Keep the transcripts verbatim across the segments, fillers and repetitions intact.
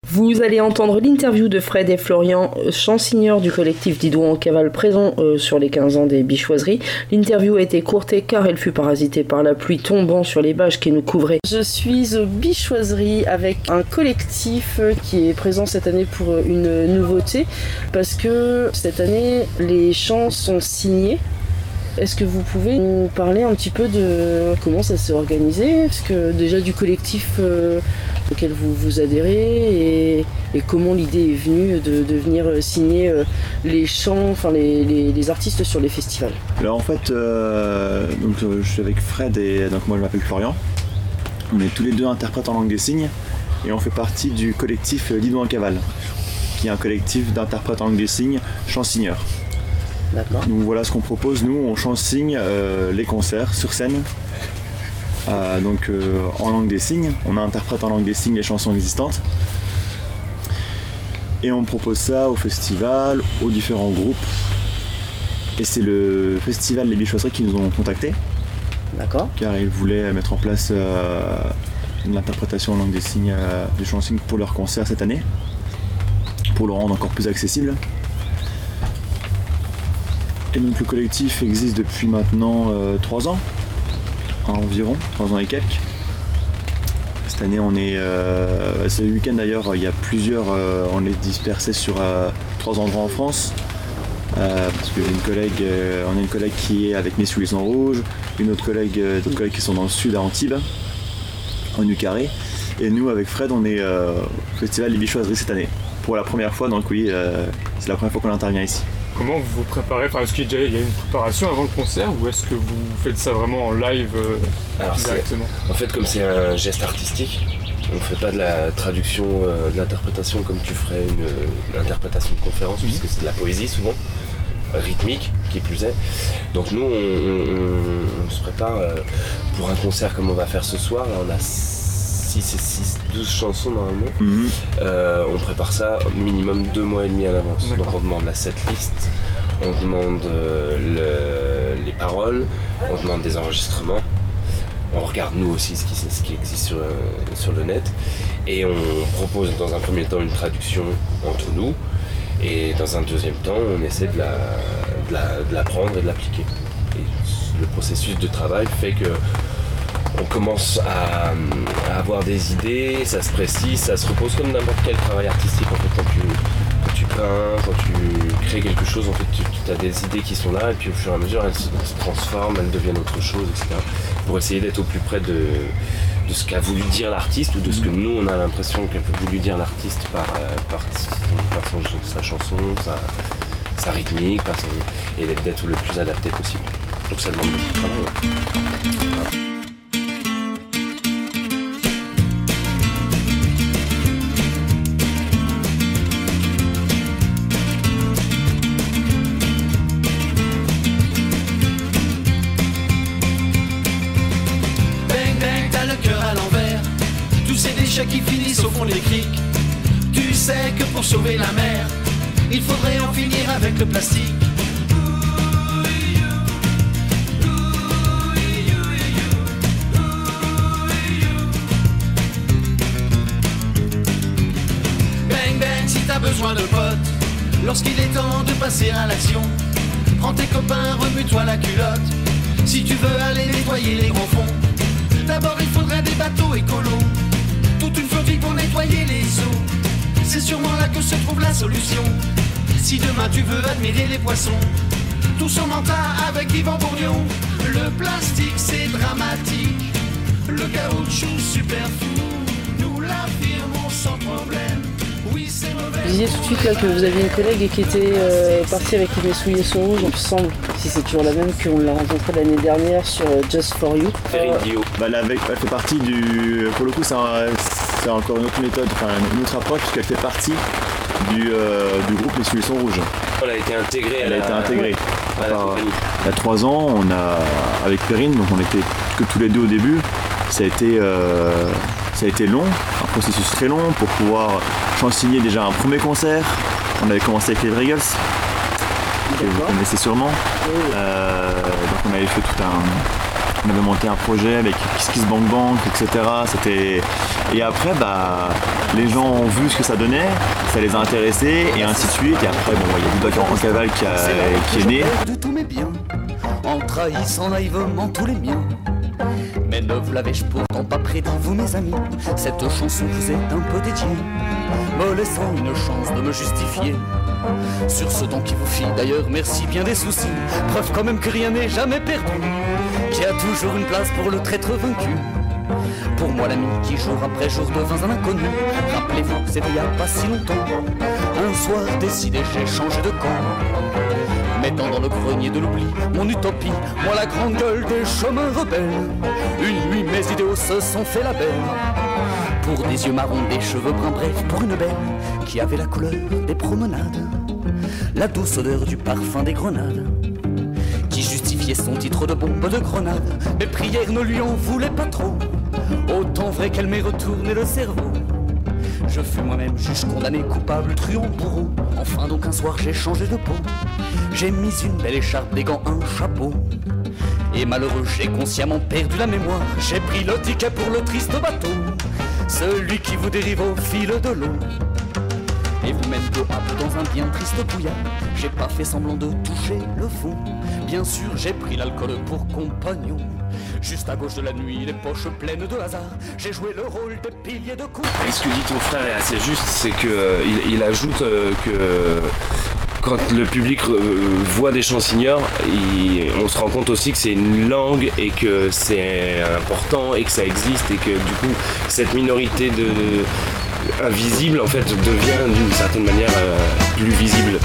Vous allez entendre l'interview de Fred et Florian, chanseigneurs du collectif Didouan en cavale présent euh, sur les quinze ans des Bichoiseries. L'interview a été courtée car elle fut parasitée par la pluie tombant sur les bâches qui nous couvraient. Je suis aux Bichoiseries avec un collectif qui est présent cette année pour une nouveauté parce que cette année les chants sont signés. Est-ce que vous pouvez nous parler un petit peu de comment ça s'est organisé? Parce que déjà du collectif euh, auquel vous, vous adhérez et, et comment l'idée est venue de, de venir signer euh, les chants, enfin les, les, les artistes sur les festivals. Alors en fait, euh, donc, je suis avec Fred et donc moi je m'appelle Florian. On est tous les deux interprètes en langue des signes et on fait partie du collectif Didouan en cavale, qui est un collectif d'interprètes en langue des signes chanseigneurs. D'accord. Donc voilà ce qu'on propose, nous on chansigne euh, les concerts sur scène euh, donc euh, en langue des signes, on interprète en langue des signes les chansons existantes et on propose ça au festival, aux différents groupes et c'est le festival Les Bichoiseries qui nous ont contactés. D'accord. Car ils voulaient mettre en place euh, l'interprétation en langue des signes euh, du chansignes pour leur concert cette année pour le rendre encore plus accessible. Et donc le collectif existe depuis maintenant euh, trois ans, environ, trois ans et quelques. Cette année on est, euh, c'est le week-end d'ailleurs, il y a plusieurs, euh, on est dispersés sur euh, trois endroits en France. Euh, parce que j'ai une collègue, euh, on a une collègue qui est avec Mes Souliers sont rouges, une autre collègue, euh, d'autres collègues qui sont dans le sud à Antibes, en Ucaré. Et nous avec Fred on est euh, au festival Les Bichoiseries cette année. Pour la première fois, donc oui, euh, c'est la première fois qu'on intervient ici. Comment vous vous préparez? Enfin, est-ce qu'il y a une préparation avant le concert ou est-ce que vous faites ça vraiment en live euh, Alors, directement? En fait, comme c'est un geste artistique, on ne fait pas de la traduction, euh, de l'interprétation comme tu ferais une, une interprétation de conférence, mm-hmm. puisque c'est de la poésie souvent, rythmique qui plus est. Donc nous, on, on, on se prépare euh, pour un concert comme on va faire ce soir. Là, on a six et six, douze chansons normalement. Mm-hmm. Euh, on prépare ça au minimum deux mois et demi à l'avance. D'accord. Donc on demande la setlist, on demande euh, le, les paroles, on demande des enregistrements. On regarde nous aussi ce qui, ce qui existe sur, euh, sur le net. Et on propose dans un premier temps une traduction entre nous. Et dans un deuxième temps, on essaie de, la, de, la, de l'apprendre et de l'appliquer. Et le processus de travail fait que on commence à, à avoir des idées, ça se précise, ça se repose comme n'importe quel travail artistique. En fait, quand tu, quand tu peins, quand tu crées quelque chose, en fait, tu, tu as des idées qui sont là et puis au fur et à mesure, elles se, se transforment, elles deviennent autre chose, et cetera. Pour essayer d'être au plus près de, de ce qu'a voulu dire l'artiste ou de ce que nous, on a l'impression qu'a voulu dire l'artiste par, par, par son, sa chanson, sa, sa rythmique, par son, et d'être le plus adapté possible. Donc ça demande beaucoup de travail. Voilà. Qui finissent au fond des criques. Tu sais que pour sauver la mer, il faudrait en finir avec le plastique. Bang bang si t'as besoin de potes, lorsqu'il est temps de passer à l'action. Prends tes copains, remue-toi la culotte, si tu veux aller nettoyer les grands fonds. D'abord il faudrait des bateaux écolos, toute une flottille pour nettoyer les eaux. C'est sûrement là que se trouve la solution. Si demain tu veux admirer les poissons, tous en manta avec Yvan Bourgnon. Le plastique c'est dramatique, le caoutchouc super fou, nous l'affirmons sans problème. Oui c'est mauvais. Vous disiez tout de suite là que vous aviez une collègue qui était euh, partie avec Mes Souliers sont rouges, il me semble, si c'est toujours la même, qu'on l'a rencontrée l'année dernière sur Just For You. Euh, bah, elle, avait, elle fait partie du... Pour le coup c'est, un, c'est encore une autre méthode, enfin une autre approche, puisqu'elle fait partie du, euh, du groupe Les Souliers sont rouges. Elle a été intégrée. Elle a été intégrée. Ouais. Enfin, il y a trois ans, on a, avec Perrine, donc on était que tous les deux au début, ça a été, euh, ça a été long, un processus très long pour pouvoir chansigner déjà un premier concert. On avait commencé avec les Vrais Girls, que vous connaissez sûrement. Oui. Euh, donc on avait fait tout un... On avait monté un projet avec Kiss Kiss Bang Bang, et cetera. C'était Et après, bah, les gens ont vu ce que ça donnait, ça les a intéressés, et ainsi de suite. Et après, bon, il y a du bac en cavale qui, a, qui est né. De tous mes biens, en trahissant naïvement tous les miens. Mais ne vous l'avais-je pourtant pas prédit, vous mes amis. Cette chanson vous est un peu dédiée, me laissant une chance de me justifier sur ce don qui vous fit d'ailleurs merci bien des soucis. Preuve quand même que rien n'est jamais perdu, qu'il y a toujours une place pour le traître vaincu. Pour moi l'ami qui jour après jour devint un inconnu. Rappelez-vous, c'était il y a pas si longtemps. Un soir décidé, j'ai changé de camp, mettant dans le grenier de l'oubli mon utopie, moi la grande gueule des chemins rebelles. Une nuit mes idéaux se sont fait la belle, pour des yeux marrons, des cheveux bruns, bref, pour une belle qui avait la couleur des promenades, la douce odeur du parfum des grenades, qui justifiait son titre de bombe de grenade. Mes prières ne lui en voulaient pas trop, autant vrai qu'elle m'ait retourné le cerveau. Je fus moi-même juge condamné, coupable, truand, bourreau. Enfin donc un soir j'ai changé de peau, j'ai mis une belle écharpe, des gants, un chapeau. Et malheureux, j'ai consciemment perdu la mémoire. J'ai pris le ticket pour le triste bateau, celui qui vous dérive au fil de l'eau. Et vous-même peu à peu dans un bien triste brouillard, j'ai pas fait semblant de toucher le fond. Bien sûr, j'ai pris l'alcool pour compagnon. Juste à gauche de la nuit, les poches pleines de hasard, j'ai joué le rôle des piliers de coups. Et ce que dit ton frère est assez juste, c'est que euh, il, il ajoute euh, que euh, quand le public euh, voit des chansigneurs, il, on se rend compte aussi que c'est une langue et que c'est important et que ça existe et que du coup cette minorité de, de invisible en fait devient d'une certaine manière euh, plus visible.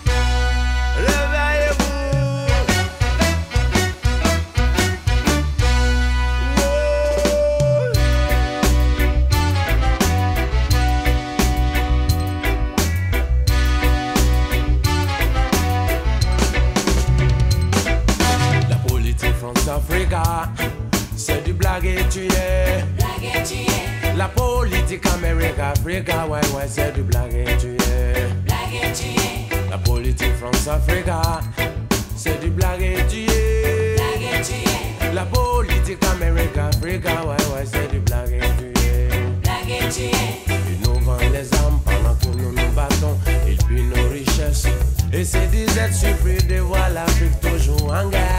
C'est du blague et tu es. La politique Amérique, Africa, ouais, ouais, c'est du blague et tu es. La politique France-Africa, c'est du blague et tu es. La politique Amérique, Africa, ouais, ouais, c'est du blague et tu es. Ils nous vendent les armes pendant que nous nous battons. Ils pillent nos richesses et se disent être surpris de voir l'Afrique toujours en guerre.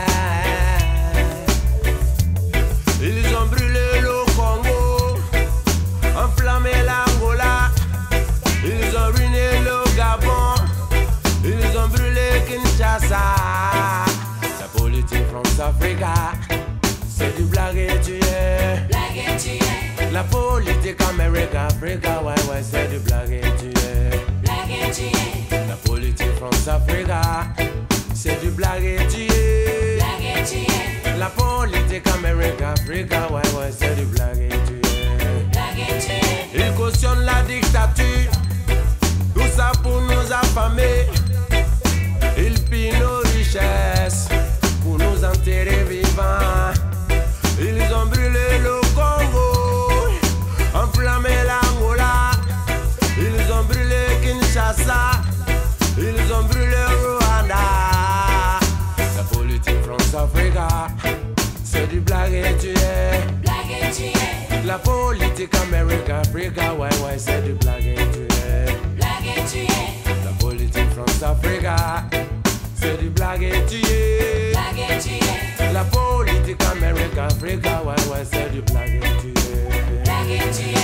Ils ont brûlé le Congo, enflammé l'Angola, ils ont ruiné le Gabon, ils ont brûlé Kinshasa. La politique France-Africa, c'est du blague et tu es. La politique Amérique-Africa, ouais, ouais, c'est du blague et tu es. La politique France-Africa, c'est du blague et tu es. La politique Amérique-Africa, ouais, ouais, c'est du blague et tu es. Ils cautionnent la dictature, tout ça pour nous affamer. Ils pillent nos richesses pour nous enterrer vivants. Ils ont brûlé le Congo, enflammé l'Angola, ils ont brûlé Kinshasa, ils ont brûlé Rwanda. La politique France-Africa, c'est du blague et tu es. La politique Amérique-Africa, ouais, ouais, c'est du blague et tu es. La politique France-Africa, c'est du blague et tu es. La politique Amérique-Africa, ouais, ouais, c'est du blague et tu es.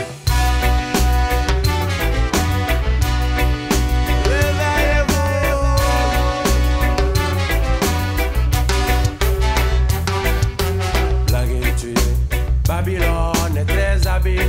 Babylone est très habile.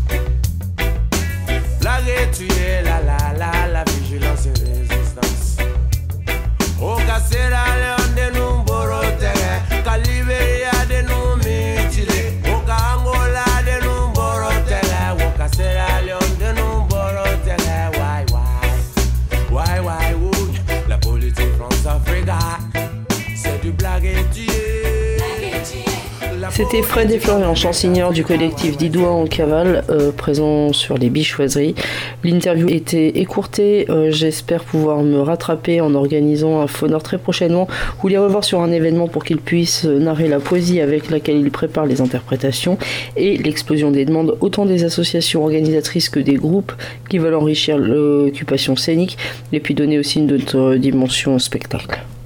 Blague et tu es, la la la, la vigilance et résistance. Au Cassera, Léon de nous borotere, Caliberia de nous mutilé, au Angola de nous borotere, au Cassera, Léon de nous borotere. Why, why, why, why, would la politique France-Africa, c'est du blague et tu es. La C'était Fred et Florian, chanseigneurs du collectif Didouin en cavale, euh, présents sur les Bichoiseries. L'interview était écourtée, euh, j'espère pouvoir me rattraper en organisant un phoneur très prochainement ou les revoir sur un événement pour qu'ils puissent narrer la poésie avec laquelle ils préparent les interprétations et l'explosion des demandes autant des associations organisatrices que des groupes qui veulent enrichir l'occupation scénique et puis donner aussi une autre dimension au spectacle.